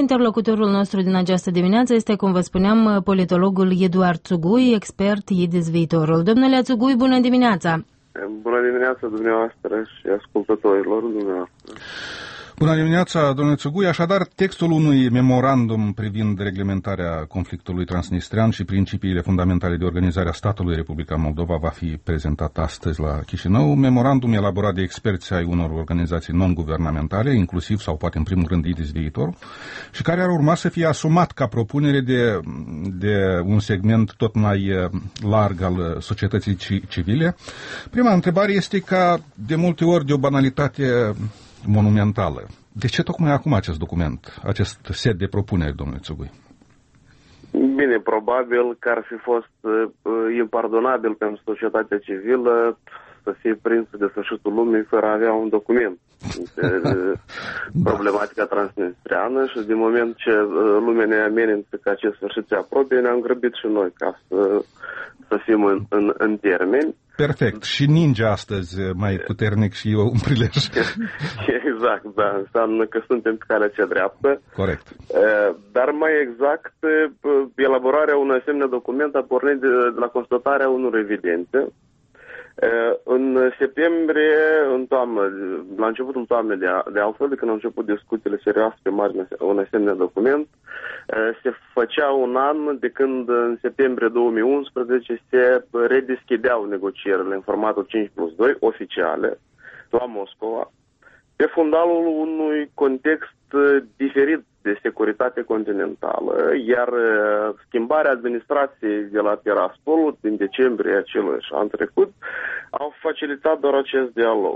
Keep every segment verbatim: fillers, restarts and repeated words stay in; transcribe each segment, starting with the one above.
interlocutorul nostru din această dimineață este, cum vă spuneam, politologul Eduard Țugui, expert Ides Viitorul. Domnule Țugui, bună dimineața! Bună dimineața dumneavoastră și ascultătorilor dumneavoastră. Bună dimineața, domnule Țugui. Așadar, textul unui memorandum privind reglementarea conflictului transnistrean și principiile fundamentale de organizare a statului Republica Moldova va fi prezentat astăzi la Chișinău. Memorandum elaborat de experți ai unor organizații non-guvernamentale, inclusiv sau poate în primul rând Ides Viitorul, și care ar urma să fie asumat ca propunere de, de un segment tot mai larg al societății civile. Prima întrebare este ca de multe ori de o banalitate monumentală. De ce tocmai acum acest document, acest set de propuneri, domnule Țugui? Bine, probabil că ar fi fost uh, impardonabil pentru societatea civilă să fie prins de sfârșitul lumii fără a avea un document de problematica transnistreană și din moment ce uh, lumea ne amenință că acest sfârșit se apropie, ne-am grăbit și noi ca să, să fim în, în, în termeni. Perfect. Și ninge astăzi mai puternic și eu un prilej. Exact, da. Înseamnă că suntem pe calea cea dreaptă. Corect. Dar mai exact, elaborarea unui asemenea document a pornit de, de la constatarea unor evidențe. În septembrie, în toamnă, la începutul toamnei de, de altfel, de când au început discuțiile serioase pe marginea unui asemenea document, se făcea un an de când în septembrie două mii unsprezece se redeschideau negocierile în formatul cinci plus doi, oficiale, la Moscova, pe fundalul unui context diferit de securitate continentală, iar schimbarea administrației de la Tiraspol din decembrie acelui an trecut au facilitat doar acest dialog.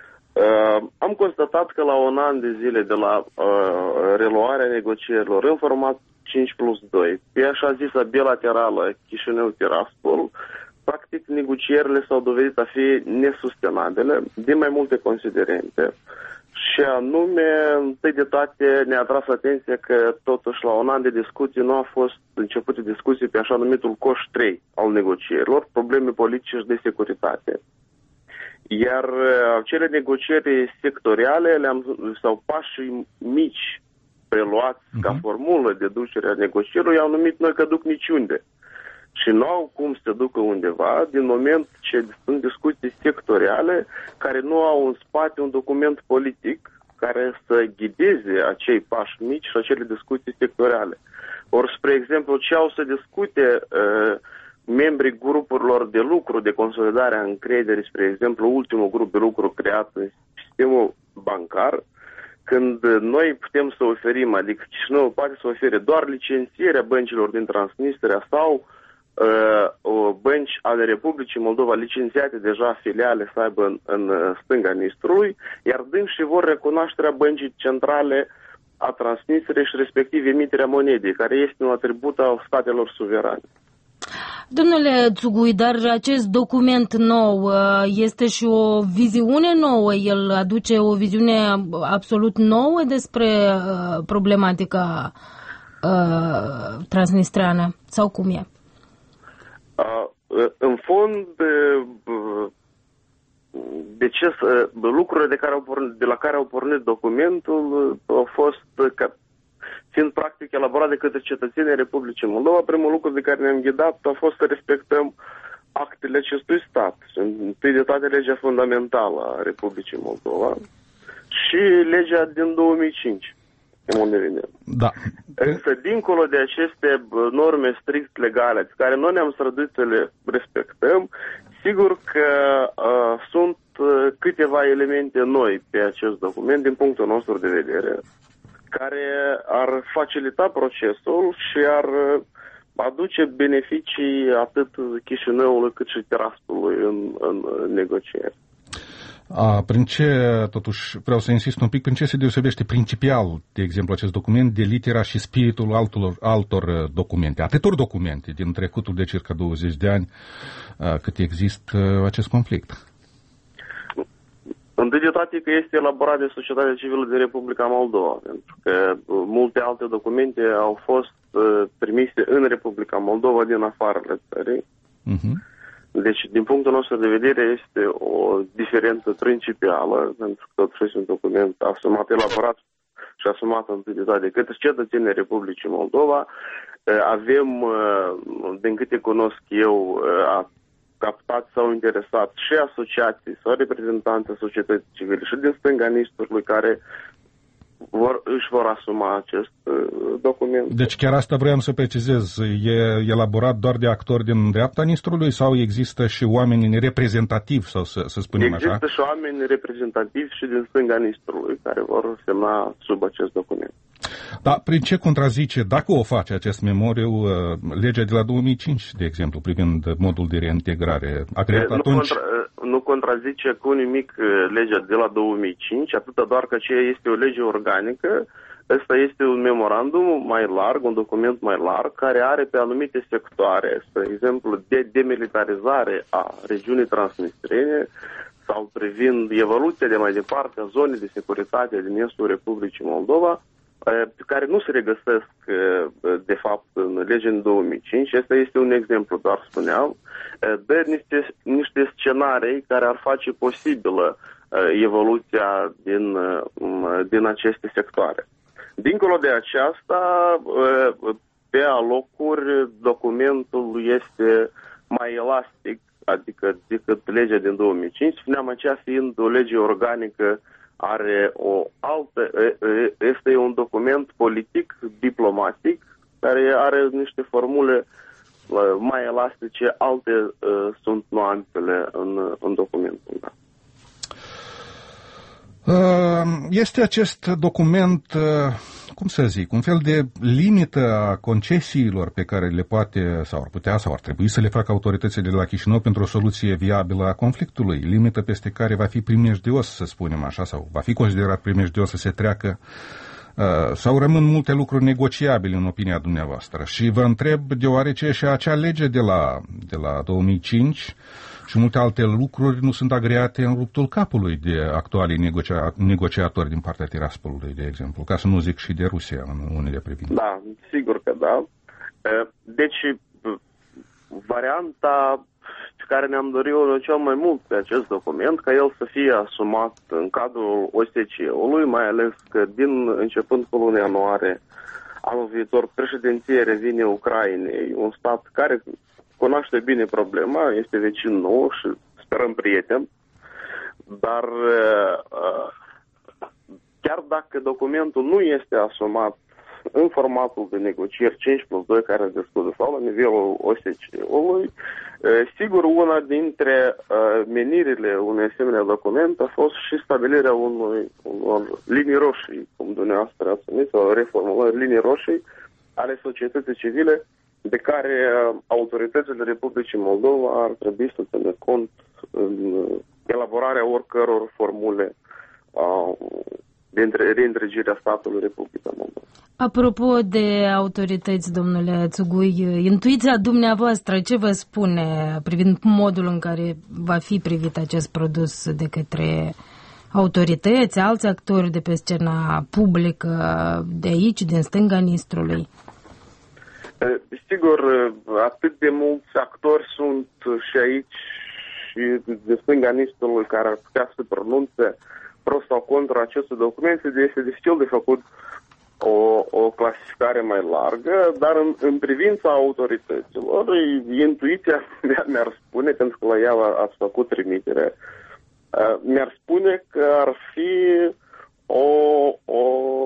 Uh, am constatat că la un an de zile de la uh, reluarea negocierilor în format cinci plus doi, pe așa zisă bilaterală Chișinău-Tiraspol, practic negocierile s-au dovedit a fi nesustenabile din mai multe considerente. Și anume, întâi de toate, ne-a atras atenția că totuși la un an de discuții nu a fost începute discuții pe așa numitul coș trei al negocierilor, probleme politice și de securitate. Iar acele negocieri sectoriale le-am, sau pași mici preluați uh-huh. ca formulă de ducere a negocierilor, i-au numit noi că duc niciunde. Și nu au cum să ducă undeva din moment ce sunt discuții sectoriale care nu au în spate un document politic care să ghideze acei pași mici și acele discuții sectoriale. Ori, spre exemplu, ce au să discute uh, membrii grupurilor de lucru de consolidare a încrederii, spre exemplu, ultimul grup de lucru creat în sistemul bancar, când noi putem să oferim, adică Chișinău poate să ofere doar licențierea băncilor din Transnistria sau uh, bănci ale Republicii Moldova licențiate deja filiale să aibă în, în stânga Nistrului, iar dânsii vor recunoașterea băncii centrale a Transnistriei și respectiv emiterea monedei, care este un atribut al statelor suverane. Domnule Țugui, dar acest document nou este și o viziune nouă, el aduce o viziune absolut nouă despre problematica uh, transnistreană, sau cum e? Uh, în fond, de ce, lucrurile de, care au pornit, de la care au pornit documentul au fost că, fiind practic elaborat de către cetățenii Republicii Moldova, primul lucru de care ne-am ghidat a fost să respectăm actele acestui stat. Întâi de toate legea fundamentală a Republicii Moldova și legea din două mii cinci. Da. Însă, dincolo de aceste norme strict legale, pe care noi ne-am străduit să le respectăm, sigur că uh, sunt uh, câteva elemente noi pe acest document, din punctul nostru de vedere, care ar facilita procesul și ar aduce beneficii atât Chișinăului cât și Tiraspolului în, în negocieri. A, prin ce, totuși, vreau să insist un pic, prin ce se deosebește principial, de exemplu, acest document de litera și spiritul altor, altor documente, atâtor documente din trecutul de circa douăzeci de ani cât există acest conflict? Întâi de toate că este elaborat de societatea civilă din Republica Moldova, pentru că multe alte documente au fost trimise în Republica Moldova din afară țării. Uh-huh. Deci, din punctul nostru de vedere, este o diferență principială, pentru că totuși este un document asumat, elaborat și asumată întâi de toate de către cetățenii Republicii Moldova. Avem, din câte cunosc eu, captat sau interesat și asociații sau reprezentanți reprezentanții societății civile și din stânga Nistrului care vor, își vor asuma acest uh, document. Deci chiar asta vreau să precizez. E elaborat doar de actori din dreapta Nistrului sau există și oameni reprezentativi, sau să, să spunem există așa? Există și oameni reprezentativi și din stânga Nistrului care vor semna sub acest document. Dar prin ce contrazice, dacă o face acest memoriu, legea de la două mii cinci, de exemplu, privind modul de reintegrare? A creat nu, atunci... contra, nu contrazice cu nimic legea de la două mii cinci, atâta doar că ce este o lege organică. Ăsta este un memorandum mai larg, un document mai larg, care are pe anumite sectoare, spre exemplu, de demilitarizare a regiunii transnistrene sau privind evoluția de mai departe a zonei de securitate din estul Republicii Moldova, care nu se regăsesc, de fapt, în legea din două mii cinci. Asta este un exemplu, doar spuneam, de niște, niște scenarii care ar face posibilă evoluția din, din aceste sectoare. Dincolo de aceasta, pe alocuri, documentul este mai elastic, adică decât legea din două mii cinci. Spuneam, aceea fiind o lege organică, are o altă, este un document politic, diplomatic, care are niște formule mai elastice, alte sunt nuanțele în, în documentul. Da. Este acest document, cum să zic, un fel de limită a concesiilor pe care le poate, sau ar putea, sau ar trebui să le facă autoritățile de la Chișinău pentru o soluție viabilă a conflictului, limită peste care va fi primejdios, să spunem așa, sau va fi considerat primejdios să se treacă, sau rămân multe lucruri negociabile în opinia dumneavoastră. Și vă întreb, deoarece și acea lege de la, de la două mii cinci și multe alte lucruri nu sunt agreate în ruptul capului de actualii negocia, negociatori din partea Tiraspolului, de exemplu, ca să nu zic și de Rusia în unele privințe. Da, sigur că da. Deci, varianta care ne-am dorit eu cel mai mult pe acest document, ca el să fie asumat în cadrul O S C E-ului, mai ales că din începând cu luna ianuarie anul viitor președinția revine Ucrainei, un stat care cunoaște bine problema, este vecin nou și sperăm prieten, dar chiar dacă documentul nu este asumat în formatul de negocieri cinci plus doi care a discutat sau la nivelul O S C E-ului, sigur, una dintre menirile unei asemenea document a fost și stabilirea unui, unor linii roșii, cum dumneavoastră ați numit, sau reformulări linii roșii ale societății civile, de care autoritățile Republicii Moldova ar trebui să țină cont în elaborarea oricăror formule de reîntregirea statului Republica Moldova. Apropo de autorități, domnule Țugui, intuiția dumneavoastră ce vă spune privind modul în care va fi privit acest produs de către autorități, alți actori de pe scena publică de aici, din stânga Nistrului? Sigur, atât de mulți actori sunt și aici și de stânga Nistrului care ar putea să pronunțe pro sau contra acestui document, este dificil de făcut o, o clasificare mai largă, dar în, în privința autorităților, intuiția mi-ar spune, pentru că la ea ați făcut trimitere, mi-ar spune că ar fi o, o,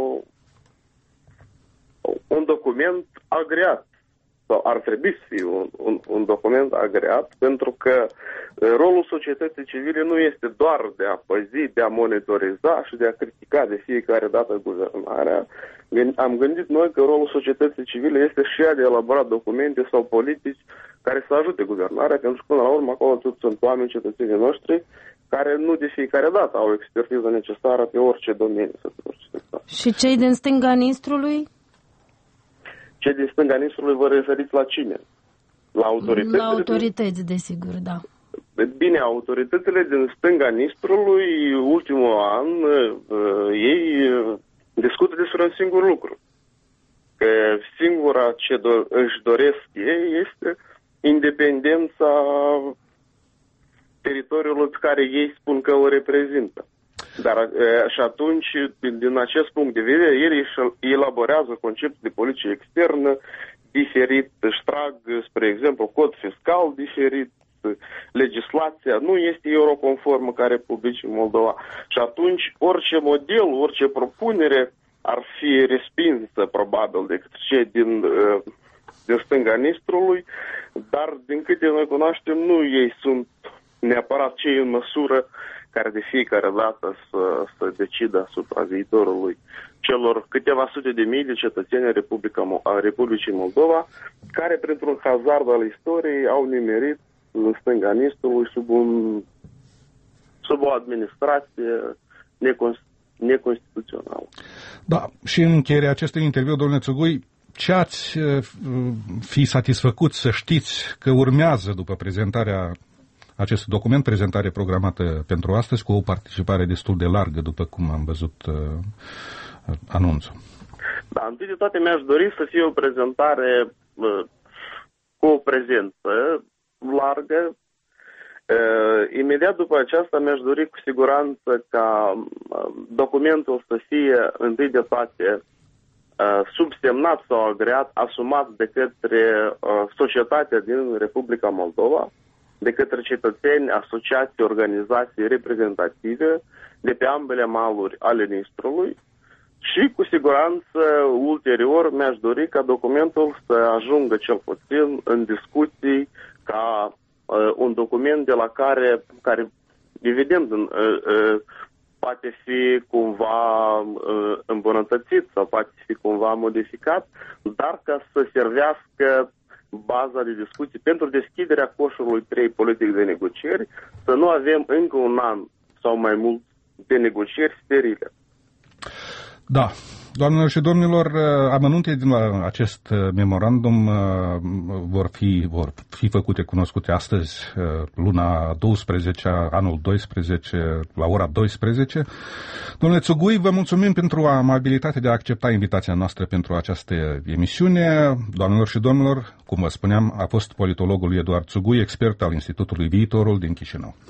un document agreat, sau ar trebui să fie un, un, un document agreat, pentru că rolul societății civile nu este doar de a păzi, de a monitoriza și de a critica de fiecare dată guvernarea. Am gândit noi că rolul societății civile este și ea de a elabora documente sau politici care să ajute guvernarea, pentru că până la urmă acolo tot sunt oameni, cetățenii noștri, care nu de fiecare dată au expertiză necesară pe orice domeniu. Și cei din stânga Nistrului? Cei din stânga Nistrului vă referiți la cine? La autorități? La autorități, desigur, da. Bine, autoritățile din stânga Nistrului, ultimul an, ei discută despre un singur lucru. Că singura ce do- își doresc ei este independența teritoriului pe care ei spun că o reprezintă. Dar și atunci, din acest punct de vedere, el elaborează concepte de politică externă diferit, își trag, spre exemplu, cod fiscal diferit, legislația nu este euroconformă ca Republicii Moldova. Și atunci, orice model, orice propunere ar fi respinsă, probabil, de către cei din, din stânga Nistrului, dar, din câte noi cunoaștem, nu ei sunt neapărat cei în măsură care de fiecare dată să, să decidă asupra viitorului celor câteva sute de mii de cetățeni a, Republica, a Republicii Moldova, care, printr-un hazard al istoriei, au nimerit în stânga Nistrului sub, un, sub o administrație neconstituțională. Da, și în încheierea acestui interviu, domnule Țugui, ce ați fi satisfăcut să știți că urmează după prezentarea acest document, prezentare programată pentru astăzi, cu o participare destul de largă, după cum am văzut uh, anunțul? Da, întâi de toate mi-aș dori să fie o prezentare uh, cu o prezență largă. Uh, imediat după aceasta mi-aș dori cu siguranță ca uh, documentul să fie întâi de toate uh, subsemnat sau agreat, asumat de către uh, societatea din Republica Moldova, de către cetățeni, asociații, organizații reprezentative de pe ambele maluri ale Nistrului și, cu siguranță, ulterior mi-aș dori ca documentul să ajungă cel puțin în discuții ca uh, un document de la care, care evident, uh, uh, poate fi cumva uh, îmbunătățit sau poate fi cumva modificat, dar ca să servească baza de discuții pentru deschiderea coșului trei politic de negocieri, să nu avem încă un an sau mai mult de negocieri sterile. Da. Doamnelor și domnilor, amănunte din acest memorandum vor fi, vor fi făcute cunoscute astăzi, luna a douăsprezecea, anul doisprezece, la ora douăsprezece. Domnule Țugui, vă mulțumim pentru amabilitatea de a accepta invitația noastră pentru această emisiune. Doamnelor și domnilor, cum vă spuneam, a fost politologul Eduard Țugui, expert al Institutului Viitorul din Chișinău.